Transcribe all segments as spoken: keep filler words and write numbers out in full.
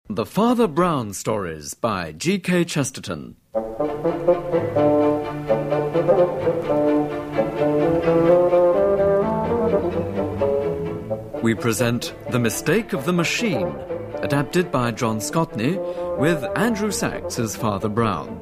The Father Brown Stories by G K Chesterton. We present The Mistake of the Machine, adapted by John Scotney, with Andrew Sachs as Father Brown.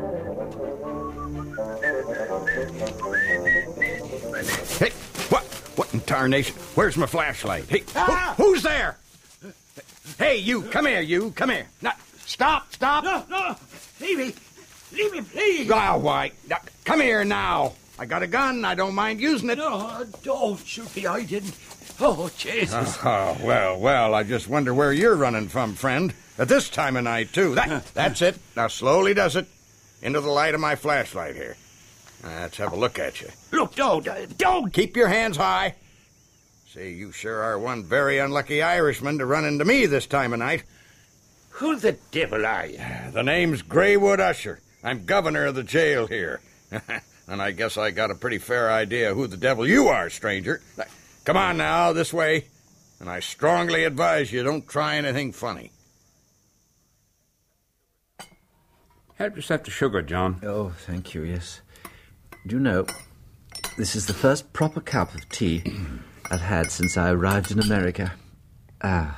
Hey, what? What in tarnation? Where's my flashlight? Hey, Ah! who, who's there? Hey, you, come here, you, come here. Now, stop, stop. No, no, leave me. Leave me, please. Ah, why? Now, come here now. I got a gun. I don't mind using it. No, don't shoot me. I didn't. Oh, Jesus. Oh, well, well, I just wonder where you're running from, friend. At this time of night, too. That, that's it. Now, slowly does it. Into the light of my flashlight here. Let's have a look at you. Look, don't, uh, don't. Keep your hands high. See, you sure are one very unlucky Irishman to run into me this time of night. Who the devil are you? The name's Greywood Usher. I'm governor of the jail here. And I guess I got a pretty fair idea who the devil you are, stranger. Come on now, this way. And I strongly advise you don't try anything funny. Help yourself to sugar, John. Oh, thank you, yes. Do you know, this is the first proper cup of tea I've had since I arrived in America. Ah.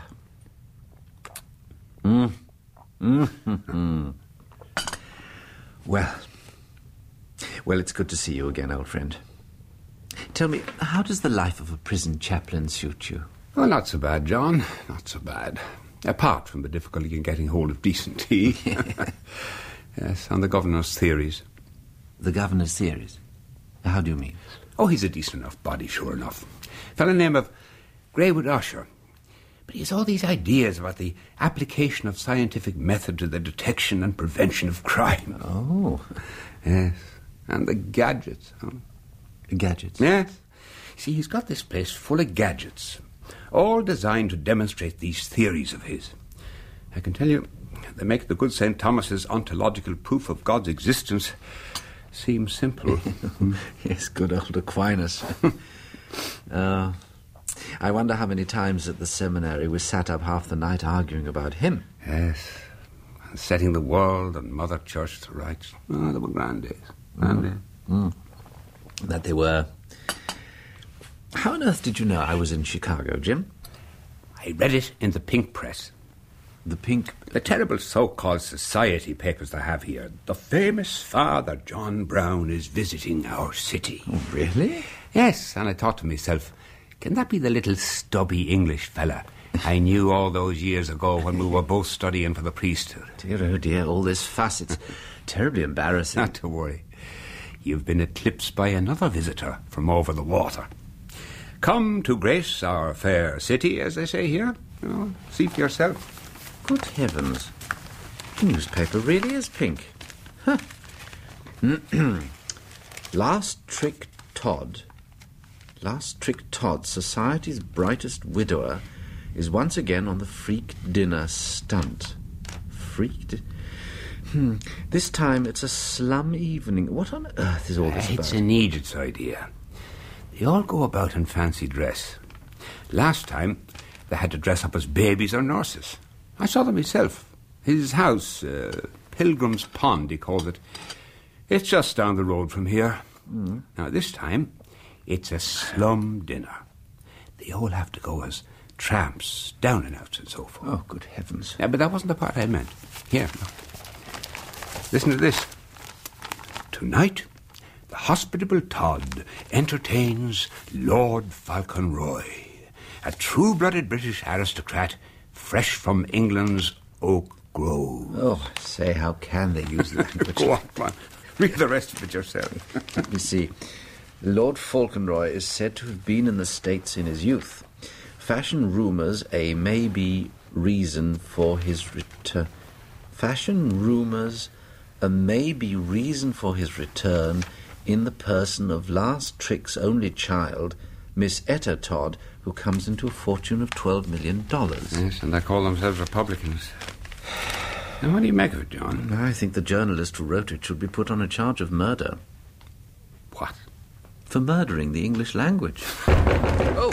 Mm. Mm-hmm. Well, well, it's good to see you again, old friend. Tell me, how does the life of a prison chaplain suit you? Oh, not so bad, John. Not so bad. Apart from the difficulty in getting hold of decent tea. Yes, and the governor's theories. The governor's theories? How do you mean? Oh, he's a decent enough body, sure enough. Fellow name of Greywood Usher. But he has all these ideas about the application of scientific method to the detection and prevention of crime. Oh. Yes, and the gadgets. Huh? Gadgets? Yes. See, he's got this place full of gadgets, all designed to demonstrate these theories of his. I can tell you, they make the good Saint Thomas's ontological proof of God's existence seem simple. Yes, good old Aquinas. uh, I wonder how many times at the seminary we sat up half the night arguing about him. Yes, and setting the world and Mother Church to rights. Oh, they were grand days. Grand days. Mm. That they were. How on earth did you know I was in Chicago, Jim? I read it in the Pink Press. The Pink... The terrible so-called society papers they have here. The famous Father John Brown is visiting our city. Oh, really? Yes, and I thought to myself, can that be the little stubby English fella I knew all those years ago when we were both studying for the priesthood? Dear, oh dear, all this fuss, it's terribly embarrassing. Not to worry. You've been eclipsed by another visitor from over the water. Come to grace our fair city, as they say here. You know, see for yourself. Good heavens. The newspaper really is pink. Huh. Last Trick Todd. Last Trick Todd, society's brightest widower, is once again on the freak dinner stunt. Freak di- Hmm. This time it's a slum evening. What on earth is all this about? It's an Egypt's idea. They all go about in fancy dress. Last time, they had to dress up as babies or nurses. I saw them myself. His house, uh, Pilgrim's Pond, he calls it. It's just down the road from here. Mm. Now, this time, it's a slum dinner. They all have to go as tramps, down and outs and so forth. Oh, good heavens. Yeah, but that wasn't the part I meant. Here, look. Listen to this. Tonight, the hospitable Todd entertains Lord Falconroy, a true-blooded British aristocrat fresh from England's Oak Grove. Oh, say, how can they use language? Go on, come on. Read the rest of it yourself. Let me see. Lord Falconroy is said to have been in the States in his youth. Fashion rumours a maybe reason for his return. Fashion rumours a maybe reason for his return in the person of Last Trick's only child, Miss Etta Todd, who comes into a fortune of twelve million dollars. Yes, and they call themselves Republicans. And what do you make of it, John? I think the journalist who wrote it should be put on a charge of murder. What? For murdering the English language. Oh, come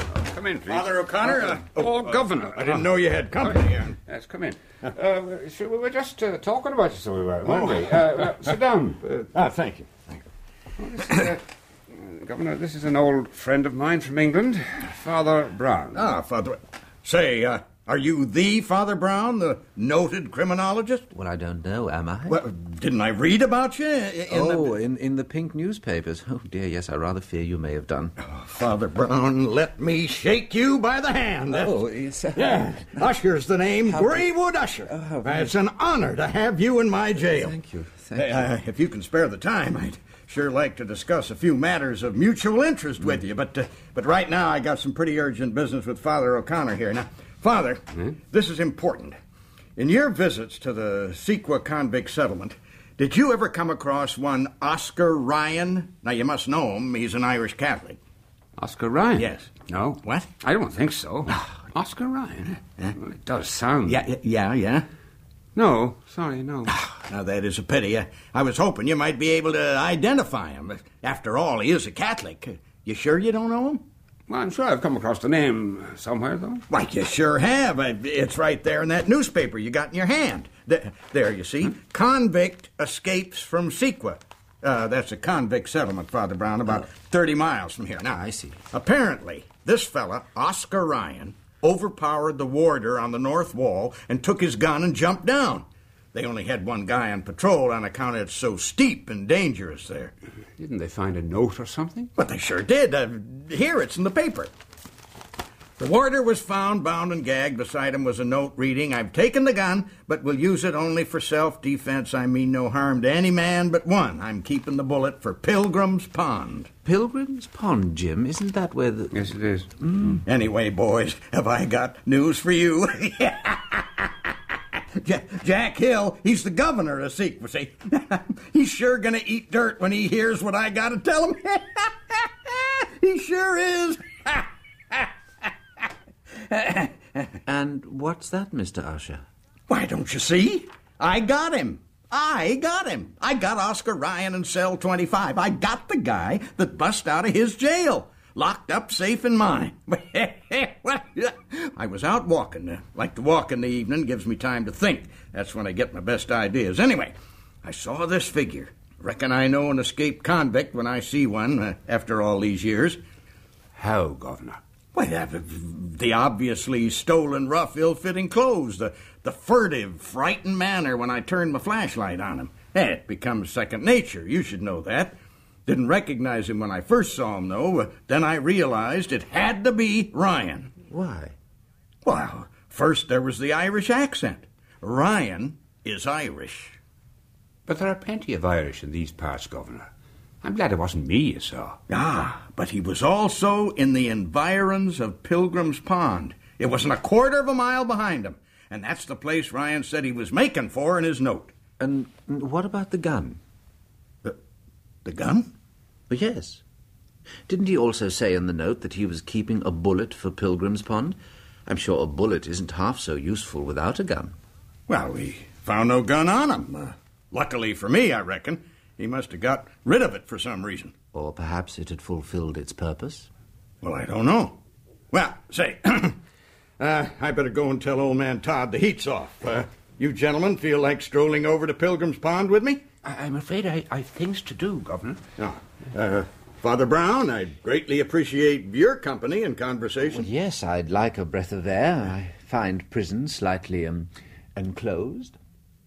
come in, please. Father O'Connor? Uh, Oh, Governor. I didn't know you had company. Uh, Yes, come in. Uh, so we were just uh, talking about you, so we were, weren't we? Uh, uh, sit down. Uh, ah, thank you. Thank you. oh, this is, uh, uh, Governor, this is an old friend of mine from England, Father Brown. Ah, Father... Say, uh, are you the Father Brown, the noted criminologist? Well, I don't know, am I? Well, didn't I read about you in oh, the... in, in the pink newspapers. Oh, dear, yes, I rather fear you may have done. Oh, Father Brown, let me shake you by the hand. Oh, yes. Yeah, Usher's the name, How- Greywood Usher. Oh, how very- It's an honor to have you in my jail. Thank you, thank you. Uh, if you can spare the time, I'd sure like to discuss a few matters of mutual interest Mm. with you, but uh, but right now I got some pretty urgent business with Father O'Connor here. Now, Father, this is important. In your visits to the Sequa convict settlement, did you ever come across one Oscar Ryan? Now, you must know him. He's an Irish Catholic. Oscar Ryan? Yes. No. What? I don't think so. Oscar Ryan? Well, it does sound... Yeah, y- yeah, yeah. No, sorry, no. Now, that is a pity. I, I was hoping you might be able to identify him. After all, he is a Catholic. You sure you don't know him? Well, I'm sure I've come across the name somewhere, though. Why, you sure have. I- It's right there in that newspaper you got in your hand. Th- There, you see. Convict escapes from Sequa. Uh, that's a convict settlement, Father Brown, about thirty miles from here. Now, I see. Apparently, this fella, Oscar Ryan, overpowered the warder on the north wall and took his gun and jumped down. They only had one guy on patrol on account it's so steep and dangerous there. Didn't they find a note or something? But they sure did. Uh, here, it's in the paper. The warder was found bound and gagged. Beside him was a note reading, "I've taken the gun, but will use it only for self-defense. I mean no harm to any man but one. I'm keeping the bullet for Pilgrim's Pond." Pilgrim's Pond, Jim? Isn't that where the... Yes, it is. Anyway, boys, have I got news for you? Ja- Jack Hill, he's the governor of Sequa, see? He's sure gonna eat dirt when he hears what I gotta tell him. He sure is. And what's that, Mister Usher? Why, don't you see? I got him. I got him. I got Oscar Ryan in cell twenty-five. I got the guy that bust out of his jail. Locked up safe in mine. I was out walking. Uh, like to walk in the evening, gives me time to think. That's when I get my best ideas. Anyway, I saw this figure. Reckon I know an escaped convict when I see one uh, after all these years. How, Governor? Well, uh, the obviously stolen, rough, ill-fitting clothes, the, the furtive, frightened manner when I turned my flashlight on him. Eh, it becomes second nature. You should know that. Didn't recognize him when I first saw him, though. Uh, then I realized it had to be Ryan. Why? Well, first there was the Irish accent. Ryan is Irish. But there are plenty of Irish in these parts, Governor. I'm glad it wasn't me you saw. Ah, but he was also in the environs of Pilgrim's Pond. It wasn't a quarter of a mile behind him. And that's the place Ryan said he was making for in his note. And what about the gun? The, the gun? Oh, yes. Didn't he also say in the note that he was keeping a bullet for Pilgrim's Pond? I'm sure a bullet isn't half so useful without a gun. Well, we found no gun on him. Uh, luckily for me, I reckon. He must have got rid of it for some reason. Or perhaps it had fulfilled its purpose. Well, I don't know. Well, say, uh, I better go and tell old man Todd the heat's off. Uh, you gentlemen feel like strolling over to Pilgrim's Pond with me? I- I'm afraid I- I've things to do, Governor. Oh, uh, Father Brown, I'd greatly appreciate your company and conversation. Well, yes, I'd like a breath of air. I find prison slightly um, enclosed.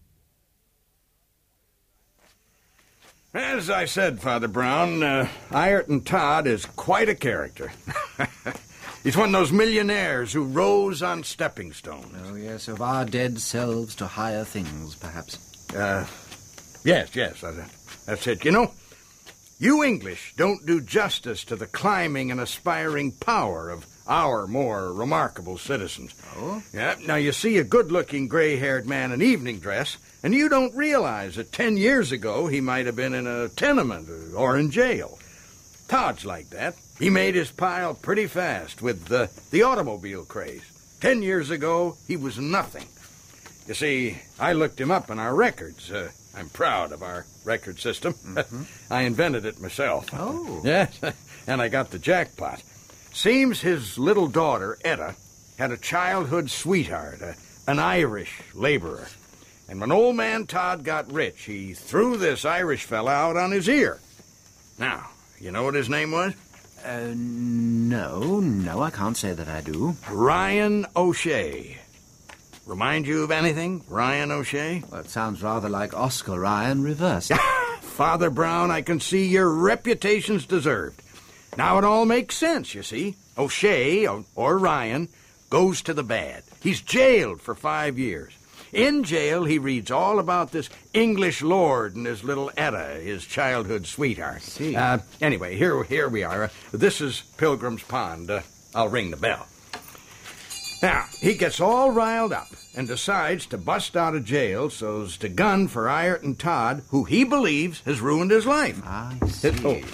As I said, Father Brown, uh, Ayrton Todd is quite a character. He's one of those millionaires who rose on stepping stones. Oh, yes, of our dead selves to higher things, perhaps. Uh, yes, yes, that's, that's it. You know, you English don't do justice to the climbing and aspiring power of our more remarkable citizens. Oh? Yeah, now you see a good-looking gray-haired man in evening dress, and you don't realize that ten years ago he might have been in a tenement or, or in jail. Todd's like that. He made his pile pretty fast with the, the automobile craze. Ten years ago, he was nothing. You see, I looked him up in our records. Uh, I'm proud of our record system. Mm-hmm. I invented it myself. Oh. Yes, and I got the jackpot. Seems his little daughter, Etta, had a childhood sweetheart, a, an Irish laborer. And when old man Todd got rich, he threw this Irish fella out on his ear. Now, you know what his name was? Uh, no, no, I can't say that I do. Ryan O'Shea. Remind you of anything, Ryan O'Shea? Well, it sounds rather like Oscar Ryan reversed. Father Brown, I can see your reputation's deserved. Now it all makes sense, you see. O'Shea, or, or Ryan, goes to the bad. He's jailed for five years. In jail, he reads all about this English lord and his little Etta, his childhood sweetheart. See. Uh, anyway, here, here we are. Uh, this is Pilgrim's Pond. Uh, I'll ring the bell. Now, he gets all riled up and decides to bust out of jail so's to gun for Ireton Todd, who he believes has ruined his life. I see. It- oh,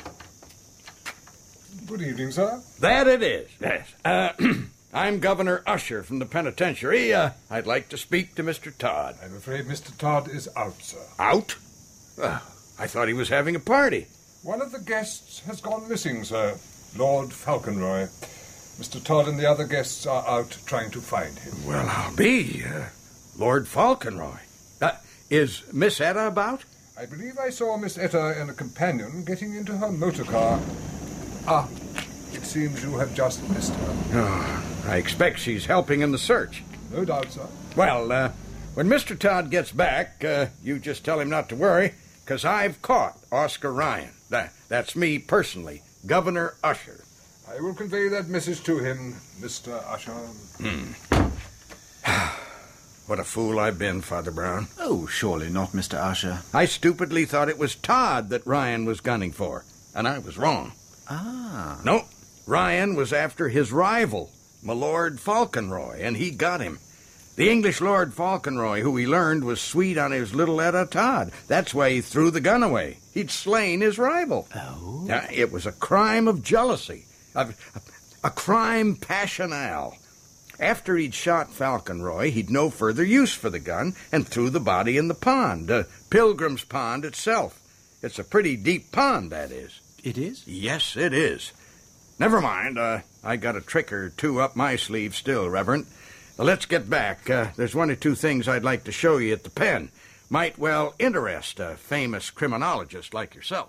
Good evening, sir. that it is, yes. Uh, I'm Governor Usher from the penitentiary. Uh, I'd like to speak to Mister Todd. I'm afraid Mister Todd is out, sir. Out? Well, I thought he was having a party. One of the guests has gone missing, sir. Lord Falconroy. Mister Todd and the other guests are out trying to find him. Well, I'll be. Uh, Lord Falconroy. Uh, is Miss Etta about? I believe I saw Miss Etta and a companion getting into her motor car. Ah, it seems you have just missed her. Oh, I expect she's helping in the search. No doubt, sir. Well, uh, when Mister Todd gets back, uh, you just tell him not to worry, because I've caught Oscar Ryan. That, that's me personally, Governor Usher. I will convey that message to him, Mister Usher. What a fool I've been, Father Brown. Oh, surely not, Mister Usher. I stupidly thought it was Todd that Ryan was gunning for, and I was wrong. Ah. No, Ryan was after his rival, my Lord Falconroy, and he got him. The English Lord Falconroy, who he learned was sweet on his little Etta Todd. That's why he threw the gun away. He'd slain his rival. Oh? Now, it was a crime of jealousy, a, a crime passional. After he'd shot Falconroy, he'd no further use for the gun and threw the body in the pond, uh, Pilgrim's Pond itself. It's a pretty deep pond, that is. It is? Yes, it is. Never mind. Uh, I got a trick or two up my sleeve still, Reverend. Now, let's get back. Uh, there's one or two things I'd like to show you at the pen. Might well interest a famous criminologist like yourself.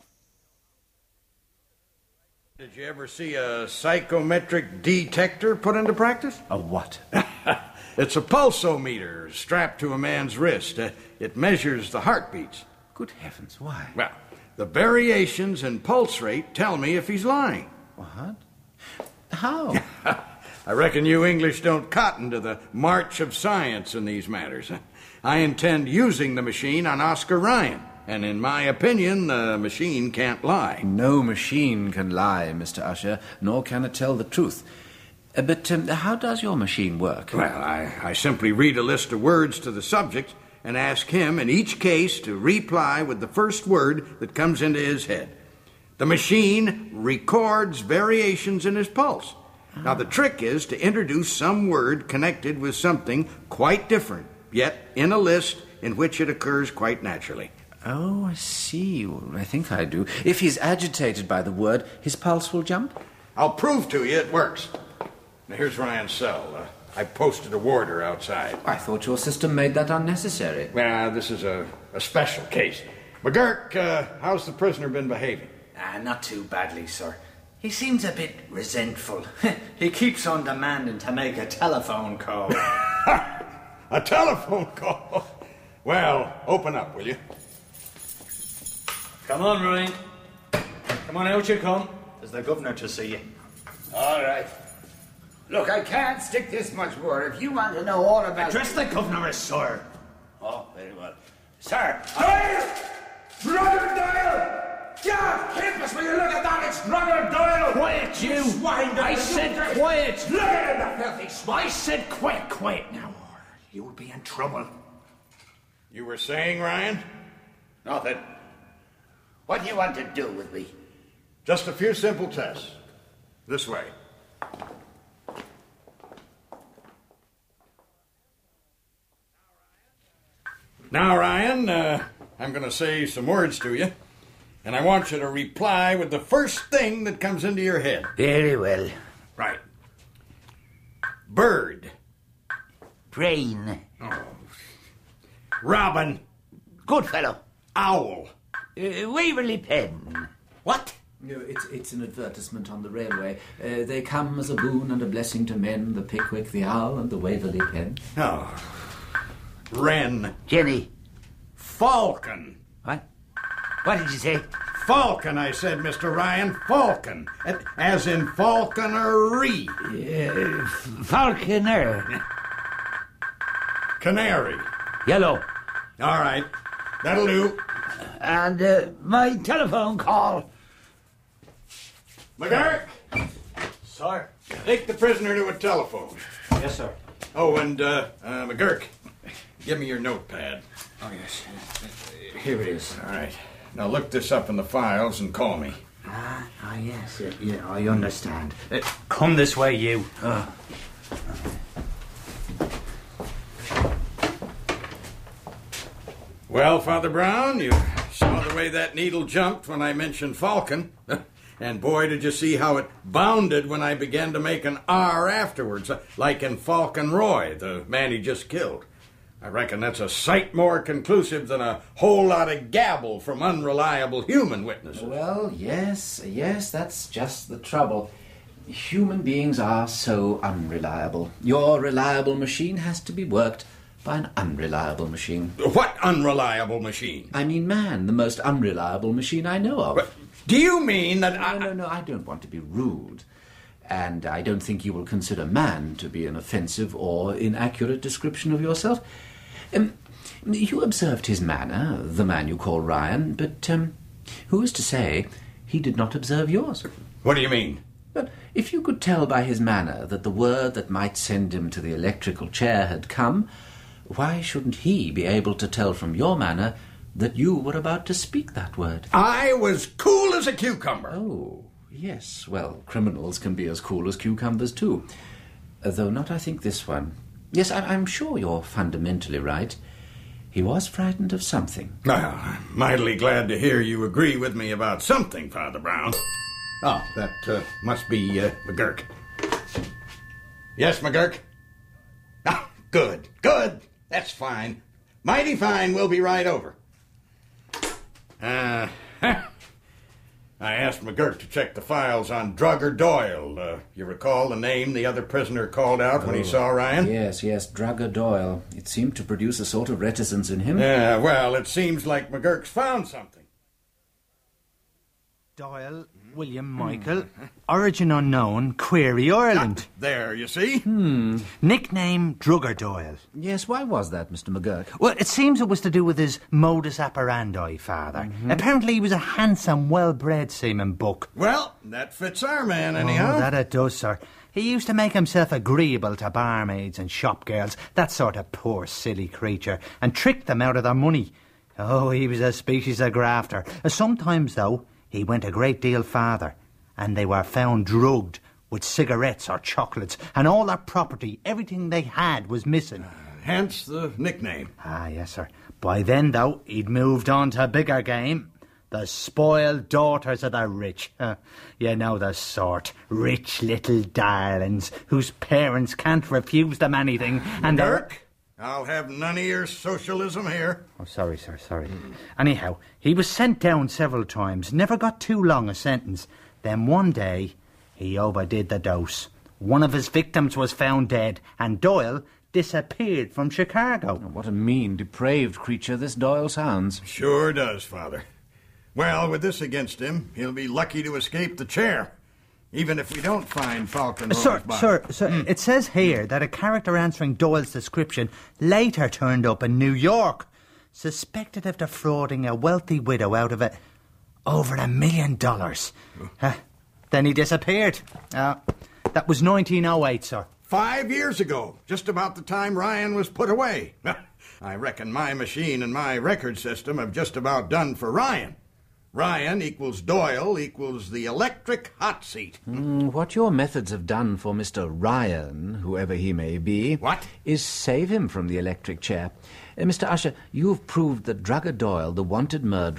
Did you ever see a psychometric detector put into practice? A what? It's a pulsometer strapped to a man's wrist. Uh, it measures the heartbeats. Good heavens, why? Well, the variations in pulse rate tell me if he's lying. What? How? I reckon you English don't cotton to the march of science in these matters. I intend using the machine on Oscar Ryan, and in my opinion, the machine can't lie. No machine can lie, Mister Usher, nor can it tell the truth. Uh, but um, how does your machine work? Well, I, I simply read a list of words to the subject and ask him in each case to reply with the first word that comes into his head. The machine records variations in his pulse. Now, the trick is to introduce some word connected with something quite different, yet in a list in which it occurs quite naturally. Oh, I see. Well, I think I do. If he's agitated by the word, his pulse will jump? I'll prove to you it works. Now, here's Ryan's cell. Uh, I posted a warder outside. I thought your system made that unnecessary. Well, this is a, a special case. McGurk, uh, how's the prisoner been behaving? Ah, not too badly, sir. He seems a bit resentful. He keeps on demanding to make a telephone call. A telephone call? Well, open up, will you? Come on, Ryan. Come on, out you come. There's the governor to see you. All right. Look, I can't stick this much more. If you want to know all about... Address the governor as sir. Oh, very well. Sir! Doyle! Brother Doyle! Yeah, Campus, will you look at that? It's Brother Doyle! Quiet, you! Swine! I said quiet! Look at him, the filthy swine! I said quiet, quiet now, or you'll be in trouble. You were saying, Ryan? Nothing. What do you want to do with me? Just a few simple tests. This way. Now, Ryan, uh, I'm going to say some words to you. And I want you to reply with the first thing that comes into your head. Very well. Right. Bird. Brain. Oh. Robin. Good fellow. Owl. Uh, Waverley Pen. What? No, it's, it's an advertisement on the railway. Uh, they come as a boon and a blessing to men, the Pickwick, the Owl, and the Waverley Pen. Oh. Wren. Jenny. Falcon. What? What did you say? Falcon, I said, Mister Ryan. Falcon. As in falconry. Uh, Falconer. Canary. Yellow. All right. That'll do. And uh, my telephone call. McGurk, Sir. take the prisoner to a telephone. Yes, sir. Oh, and, uh, uh, McGurk, give me your notepad. Oh, yes. Here it is. All right. Now look this up in the files and call me. Ah, ah yes. Yeah, yeah, I understand. Uh, come this way, you. Uh. Well, Father Brown, you saw the way that needle jumped when I mentioned Falcon. And boy, did you see how it bounded when I began to make an R afterwards, like in Falcon Roy, the man he just killed. I reckon that's a sight more conclusive than a whole lot of gabble from unreliable human witnesses. Well, yes, yes, that's just the trouble. Human beings are so unreliable. Your reliable machine has to be worked by an unreliable machine. What unreliable machine? I mean man, the most unreliable machine I know of. But do you mean that I... No, no, no, I don't want to be rude. And I don't think you will consider man to be an offensive or inaccurate description of yourself. Um, you observed his manner, the man you call Ryan, but um, who is to say he did not observe yours? What do you mean? But if you could tell by his manner that the word that might send him to the electrical chair had come, why shouldn't he be able to tell from your manner that you were about to speak that word? I was cool as a cucumber. Oh, yes. Well, criminals can be as cool as cucumbers, too. Uh, though not, I think, this one. Yes, I- I'm sure you're fundamentally right. He was frightened of something. Well, I'm mightily glad to hear you agree with me about something, Father Brown. Oh, that uh, must be uh, McGurk. Yes, McGurk? Ah, good, good. That's fine. Mighty fine. We'll be right over. Uh, I asked McGurk to check the files on Drugger Doyle. Uh, you recall the name the other prisoner called out when he saw Ryan? Yes, yes, Drugger Doyle. It seemed to produce a sort of reticence in him. Yeah, well, it seems like McGurk's found something. Doyle, William Michael, origin unknown, query Ireland. Ah, there, you see? Hmm. Nickname Drugger Doyle. Yes, why was that, Mister McGurk? Well, it seems it was to do with his modus operandi, Father. Mm-hmm. Apparently he was a handsome, well-bred seaman buck. Well, that fits our man, anyhow. Oh, that it does, sir. He used to make himself agreeable to barmaids and shop girls, that sort of poor, silly creature, and trick them out of their money. Oh, he was a species of grafter. Sometimes, though, he went a great deal farther, and they were found drugged with cigarettes or chocolates, and all their property, everything they had, was missing. Uh, hence the nickname. Ah, yes, sir. By then, though, he'd moved on to a bigger game. The spoiled daughters of the rich. Uh, you know the sort. Rich little darlings whose parents can't refuse them anything. And Dirk, I'll have none of your socialism here. Oh, sorry, sir, sorry. Mm. Anyhow, he was sent down several times, never got too long a sentence. Then one day, he overdid the dose. One of his victims was found dead, and Doyle disappeared from Chicago. Oh, what a mean, depraved creature this Doyle sounds. Sure does, Father. Well, with this against him, he'll be lucky to escape the chair. Even if we don't find Falcon Roy's Sir, body. sir, sir, Mm. it says here that a character answering Doyle's description later turned up in New York, suspected of defrauding a wealthy widow out of it over a million dollars. Uh, then he disappeared. Uh, that was nineteen oh eight, sir. Five years ago, just about the time Ryan was put away. I reckon my machine and my record system have just about done for Ryan. Ryan equals Doyle equals the electric hot seat. Mm, what your methods have done for Mister Ryan, whoever he may be... What? ...is save him from the electric chair. Uh, Mister Usher, you have proved that Drugger Doyle, the wanted murderer,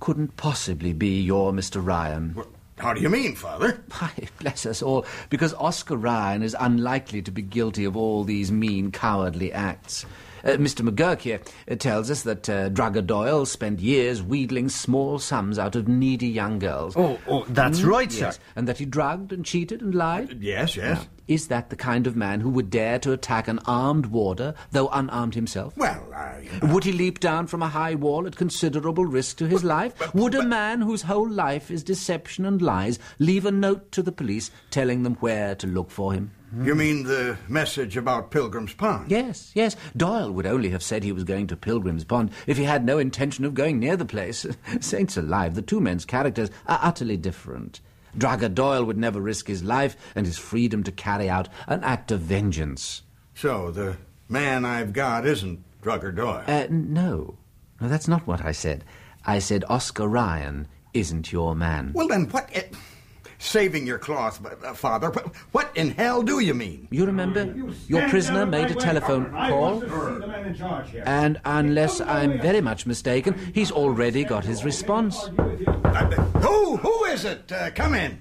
couldn't possibly be your Mister Ryan. Well, how do you mean, Father? Why, bless us all, because Oscar Ryan is unlikely to be guilty of all these mean, cowardly acts. Uh, Mister McGurk here uh, tells us that uh, Drugger Doyle spent years wheedling small sums out of needy young girls. Oh, oh, that's Mm, right, yes, sir. and that he drugged and cheated and lied. Yes, yes. Now, is that the kind of man who would dare to attack an armed warder, though unarmed himself? Well, I... Would he leap down from a high wall at considerable risk to his life? but- Would a but- man whose whole life is deception and lies leave a note to the police telling them where to look for him? You mean the message about Pilgrim's Pond? Yes, yes. Doyle would only have said he was going to Pilgrim's Pond if he had no intention of going near the place. Saints alive, the two men's characters are utterly different. Drugger Doyle would never risk his life and his freedom to carry out an act of vengeance. So the man I've got isn't Drugger Doyle? Uh, no. No, that's not what I said. I said Oscar Ryan isn't your man. Well, then what... eh, saving your cloth, uh, Father, but what in hell do you mean? You remember your prisoner made a telephone call, and unless I'm very much mistaken, he's already got his response. Uh, who? Who is it? Uh, come in.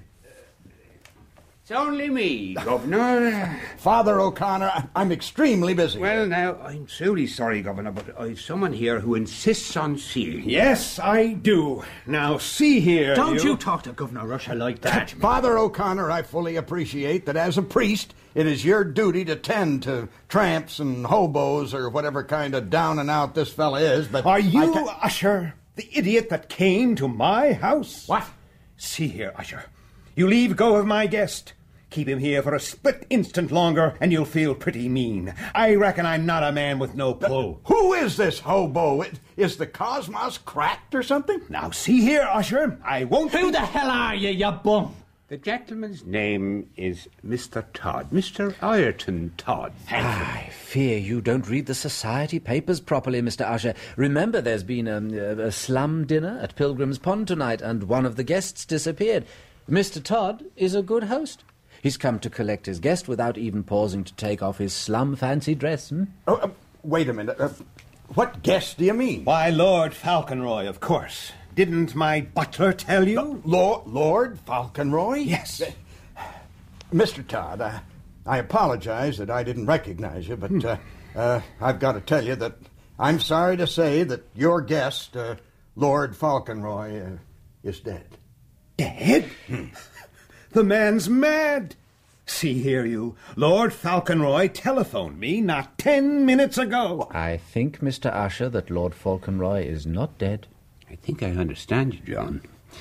It's only me, Governor. Father O'Connor, I- I'm extremely busy. Well, now, I'm truly sorry, Governor, but I've someone here who insists on seeing you. Yes, I do. Now, see here. Don't you talk to Governor Russia like that. Father O'Connor, I fully appreciate that as a priest, it is your duty to tend to tramps and hobos or whatever kind of down and out this fella is, but... Are I you, ca- Usher, the idiot that came to my house? What? See here, Usher. You leave go of my guest. Keep him here for a split instant longer, and you'll feel pretty mean. I reckon I'm not a man with no pull. Who is this hobo? Is the cosmos cracked or something? Now, see here, Usher. I won't... Who the hell are you, you bum? The gentleman's name is Mister Todd, Mister Ireton Todd. I fear you don't read the society papers properly, Mister Usher. Remember, there's been a, a slum dinner at Pilgrim's Pond tonight, and one of the guests disappeared. Mister Todd is a good host. He's come to collect his guest without even pausing to take off his slum fancy dress. Hmm? Oh, uh, wait a minute. Uh, what guest do you mean? Why, Lord Falconroy, of course. Didn't my butler tell you? Lord, Lord Falconroy? Yes. Uh, Mister Todd, I, I apologize that I didn't recognize you, but Hmm. uh, uh, I've got to tell you that I'm sorry to say that your guest, uh, Lord Falconroy, uh, is dead. Dead? The man's mad. See here, you. Lord Falconroy telephoned me not ten minutes ago. I think, Mister Usher, that Lord Falconroy is not dead. I think I understand you, John.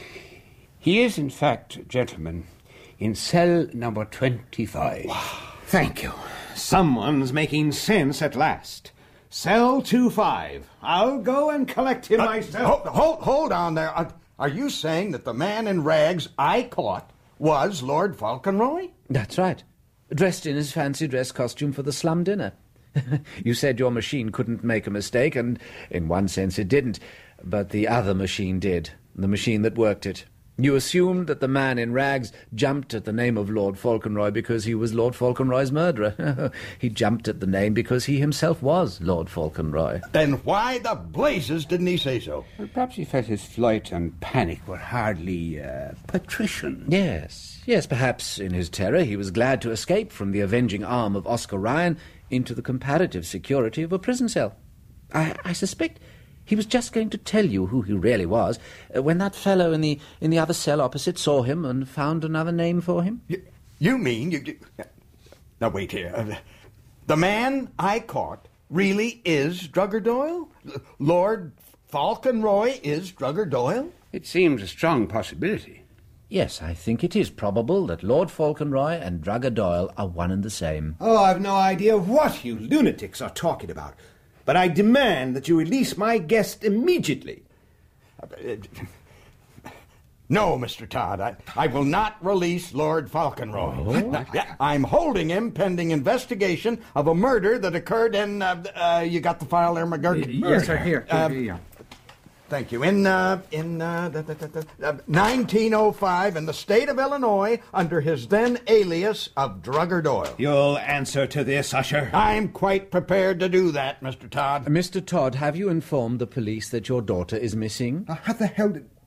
He is, in fact, gentlemen, in cell number twenty-five. Thank you. Someone's making sense at last. Cell two five. I'll go and collect him Uh, myself. hold, hold, hold on there. Uh, are you saying that the man in rags I caught was Lord Falconroy? That's right. Dressed in his fancy dress costume for the slum dinner. You said your machine couldn't make a mistake, and in one sense it didn't. But the other machine did, the machine that worked it. You assumed that the man in rags jumped at the name of Lord Falconroy because he was Lord Falconroy's murderer. He jumped at the name because he himself was Lord Falconroy. Then why the blazes didn't he say so? Well, perhaps he felt his flight and panic were hardly uh, patrician. Yes, yes, perhaps in his terror he was glad to escape from the avenging arm of Oscar Ryan into the comparative security of a prison cell. I, I suspect he was just going to tell you who he really was uh, when that fellow in the in the other cell opposite saw him and found another name for him. You, you mean you... you now, wait here. Uh, the man I caught really is Drugger Doyle? L- Lord Falconroy is Drugger Doyle? It seems a strong possibility. Yes, I think it is probable that Lord Falconroy and Drugger Doyle are one and the same. Oh, I've no idea what you lunatics are talking about. But I demand that you release my guest immediately. No, Mister Todd, I, I will not release Lord Falconroy. Yeah, I'm holding him pending investigation of a murder that occurred in... Uh, uh, you got the file there, McGurk? Yes, sir, here. Uh, here. Thank you. In uh, in uh, da, da, da, da, uh, nineteen oh five, in the state of Illinois, under his then alias of Drugger Doyle. You'll answer to this, Usher. I'm quite prepared to do that, Mister Todd. Mister Todd, have you informed the police that your daughter is missing? Uh, how the hell did...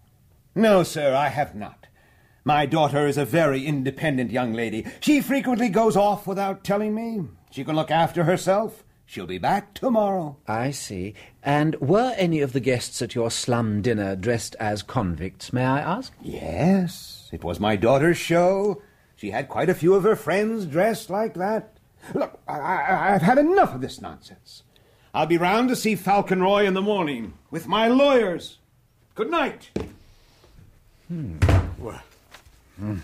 No, sir, I have not. My daughter is a very independent young lady. She frequently goes off without telling me. She can look after herself. She'll be back tomorrow. I see. And were any of the guests at your slum dinner dressed as convicts, may I ask? Yes, it was my daughter's show. She had quite a few of her friends dressed like that. Look, I, I, I've had enough of this nonsense. I'll be round to see Falconroy in the morning with my lawyers. Good night. Hmm. Well, hmm.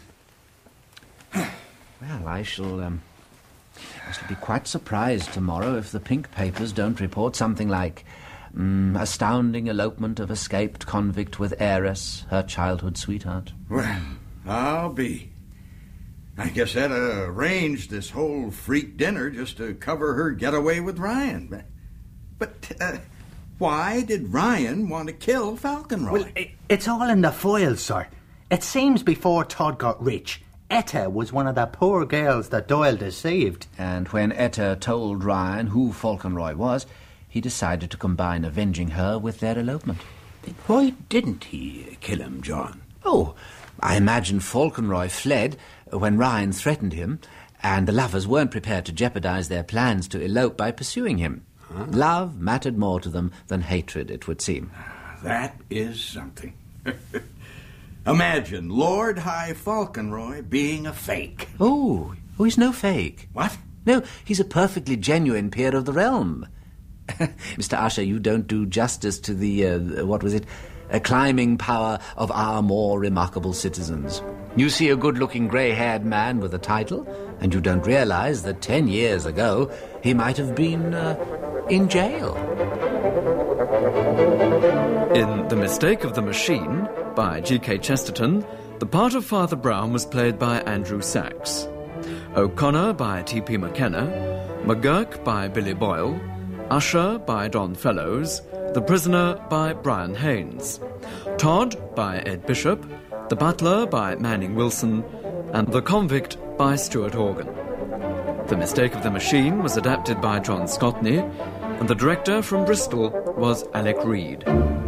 well I shall, um, I shall be quite surprised tomorrow if the pink papers don't report something like um, astounding elopement of escaped convict with heiress, her childhood sweetheart. Well, I'll be. I guess Etta arranged this whole freak dinner just to cover her getaway with Ryan. But, but uh, why did Ryan want to kill Falconroy? Well, it, it's all in the files, sir. It seems before Todd got rich, Etta was one of the poor girls that Doyle deceived. And when Etta told Ryan who Falconroy was, he decided to combine avenging her with their elopement. Why didn't he kill him, John? Oh, I imagine Falconroy fled when Ryan threatened him, and the lovers weren't prepared to jeopardize their plans to elope by pursuing him. Huh? Love mattered more to them than hatred, it would seem. That is something. Imagine Lord High Falconroy being a fake. Oh, oh, he's no fake. What? No, he's a perfectly genuine peer of the realm. Mister Usher, you don't do justice to the, uh, what was it, a climbing power of our more remarkable citizens. You see a good-looking grey-haired man with a title, and you don't realize that ten years ago he might have been uh, in jail. In The Mistake of the Machine, by G K Chesterton, the part of Father Brown was played by Andrew Sachs. O'Connor by T P McKenna, McGurk by Billy Boyle, Usher by Don Fellows, The Prisoner by Brian Haynes, Todd by Ed Bishop, The Butler by Manning Wilson, and The Convict by Stuart Organ. The Mistake of the Machine was adapted by John Scotney, and the director from Bristol was Alec Reed.